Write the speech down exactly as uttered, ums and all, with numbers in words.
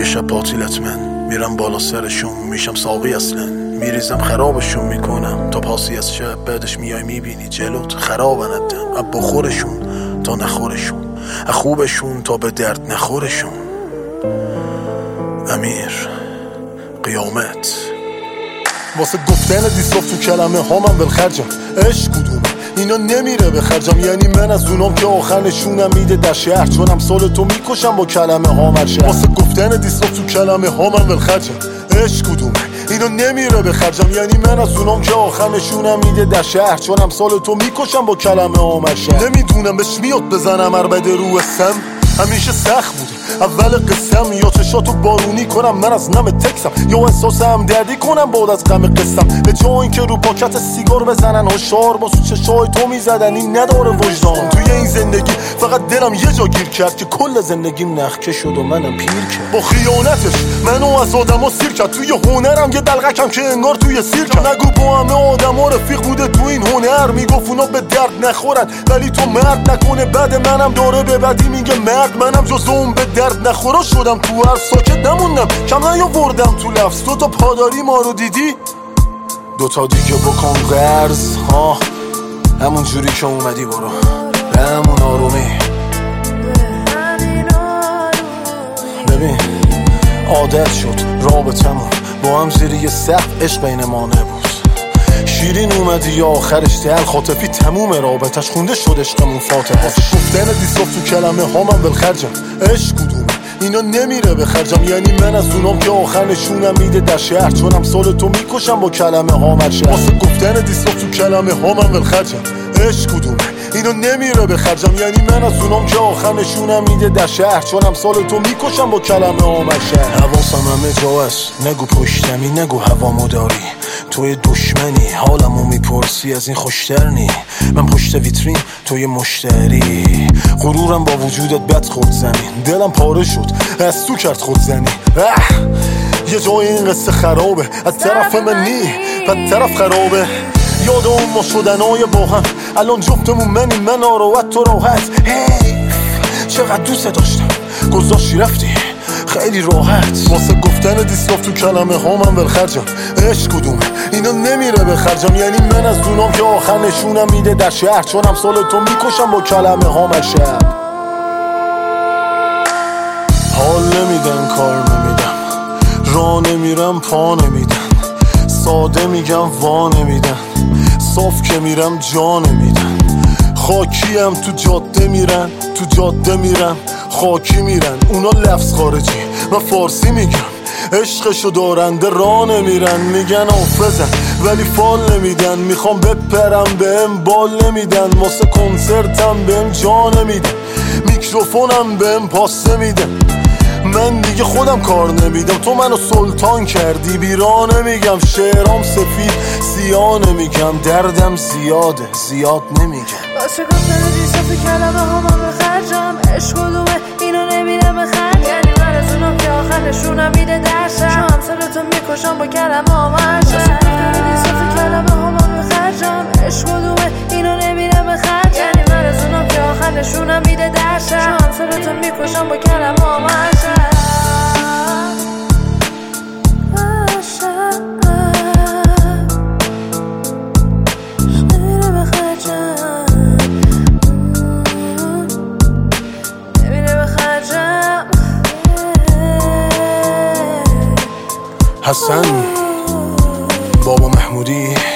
یه شب پاتیلت من میرم بالا سرشون، میشم ساقی اصلا، میریزم خرابشون میکنم تا پاسی از شب. بعدش میای میبینی جلوت خرابن الدم، اب بخورشون تا نخورشون، خوبشون تا به درد نخورشون. امیر قیامت. واسه گفتن دیسلاف تو کلمه ها من ولخرجم. عشق کدومه اینا نمیره به خرجم، یعنی من از اونام که آخر نشونم میده در شهر، چونم سال تو میکشم با کلمه ها مرشه. واسه گفتن دیسلاف تو کلمه ها من ولخرجم. عشق کدومه اینا نمیره به خرجم، یعنی من از اونام که آخر نشونم میده در شهر، چونم سال تو میکشم با کلمه ها مرشه. نمیدونم بهش میاد بزنم عربد رو اسم، همیشه سخت بوده اول قسم، یا چشاتو بارونی کنم من از نم تکسم، یا احساس همدردی کنم بعد از غم قسم. به جای اینکه رو پاکت سیگار بزنن هشار، با چشای تو میزدن این نداره وجدان. توی این زندگی فقط دلم یه جا گیر کرد که کل زندگیم نخکه شد و منم پیر کرد. با خیانتش منو از آدما سیر کرد، توی هنرم یه دلغکم که انگار توی سیر کرد. نگو با همه آدما رفیق بوده تو این هنر، میگفت اونا به درد نخورن ولی تو مرد نکنه. بعد منم داره به بدی میگه مرد، منم جز اون به درد نخورا شدم. تو هر ساکت نموندم کم نیاوردم تو لفظ. تو تا پاداری ما رو دیدی دوتا دیگه بکن قرض ها، همون جوری که اومدی برو به همون آرومی. ببین عادت شد رابطمون با هم زیر یه سقف، عشق بین ما نبود. شیرین اومدی یا آخرش دل خاطفی تموم رابطش خونده شد عشقمون فاتحه. گفتن دیسلاف تو کلمه ها من ولخرجم. عشق کدومه اینا نمیره به خرجم، یعنی من از اونام که آخر نشونم میده در شهر، چونم سال تو میکشم با کلمه ها مرشه. واسه گفتن دیسلاف تو کلمه ها من ولخرجم. عشق کدومه اینا نمیره به خرجم، یعنی من از اونام که آخر نشونم میده در شهر، چونم سال تو میکشم با کلمه ها مرشه. حواسم همه جا هست، نگو پشتمی نگو هوامو داری، توی دشمنی حالمو میپرسی از این خوشتر نی. من پشت ویترین توی مشتری، غرورم با وجودت بد خود زمین، دلم پاره شد از تو کرد خود زنی. یه جای این قصه خرابه از طرف من نی بد طرف خرابه. یاد اون ما شدنای با هم الان جفتمون منی، من آروت تو راحت. حیف چقدر دوست داشتم گذاشتی رفتی خیلی راحت. واسه گفتن دیسلاف تو کلمه ها من ولخرجم. عشق کدومه اینا نمیره به خرجم، یعنی من از اونام که آخر نشونم میده در شهر، چونم سال تو میکشم با کلمه ها مرشه. حال نمیدن کار نمیدم، راه نمیرم پا نمیدن، ساده میگم وا نمیدن، صاف که میرم جا نمیدن. خاکیم تو جاده میرن، تو جاده میرن خاکی میرن. اونا لفظ خارجی من فارسی میگم، عشقشو دارنده راه نمیرن. میگن حافظن ولی فال نمیدن، میخوام بپرم بهم بال نمیدن. واسه کنسرتم بهم جا نمیدن، میکروفونم بهم پاس نمیدن. من دیگه خودم کار نمیدم، تو منو سلطان کردی بیرا نمیگم. شعرام سفید سیاه نمیگم، دردم زیاده زیاد نمیگم. واسه گفتن دیسلاف تو کلمه ها من بخرجم. عشق کدومه اینا نمیره به خرج، یعنی من از اونم که آخر نشونم میده درشم، شو همسالتو میکشم با کلمه ها مرشه. واسه گفتن دیسلاف تو کلمه ها من بخرجم. عشق کدومه اینا نمیره به خرج، یعنی من از اونم که آخر نشونم میده درشم، شو همسالتو میکشم با کلمه ها مرشه. حسن بابا محمودی